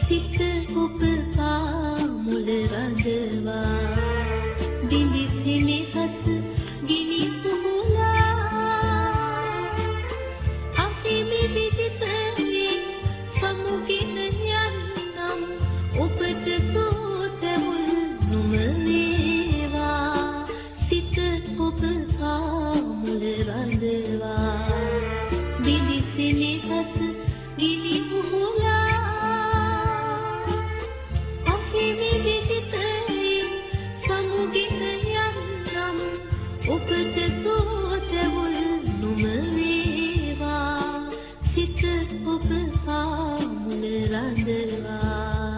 සිත ඔබ පාමුල රඳවා දිවි සිනහස ගිනි පුහුලා අපි විවිධිතේ සමුගෙන යන්නම් ඔබට සෝතවුල් නුමවේවා සිත ඔබ පාමුල රඳවා දිවි සිනහස ගිනි පුහුලා ඔබට සෝතවුල් නුමවේවා සිත ඔබ පාමුල රඳවා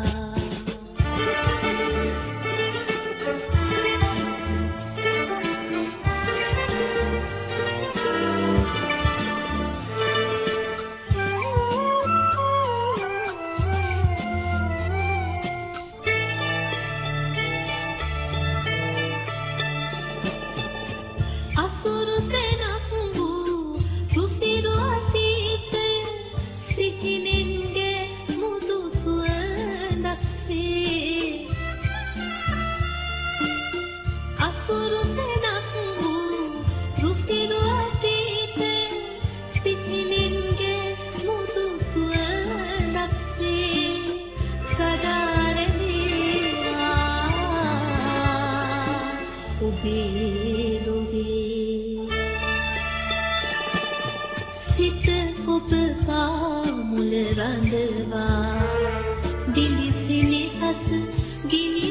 සිත ඔබ පාමුල රඳවා දිවි සිනහස ගිනි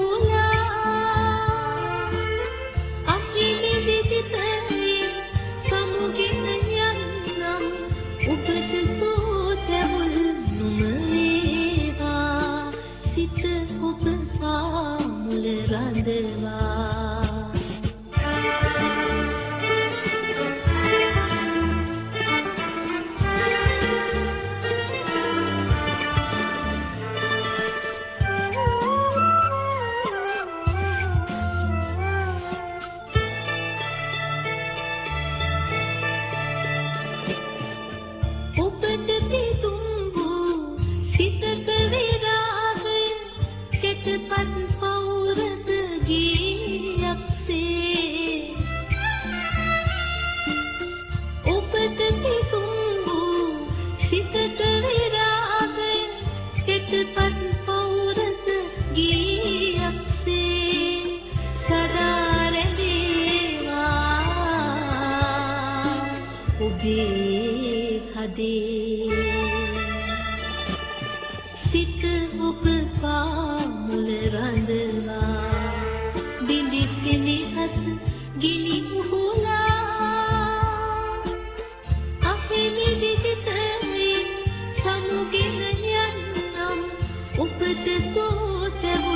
පුහුලා අපි විවිධිතේ සමුගෙන යන්නම් ඔබට සෝතවුල් නුමවේවා සිත ඔබ පාමුල රඳවා ඔබට තිතුම්බු සිතක විරාගය කෙටපත් පෞරද ගීයක්සේ ඔබට තිතුම්බු සිතක විරාගය කෙටපත් පෞරද ගීයක්සේ සදා රැඳේවා ඔබේ සිත ඔබ පාමුල රඳවා දිවි සිනහස ගිනි පුහුලා අපි විවිධිතේ සමුගෙන යන්නම් ඔබට සෝතවුල්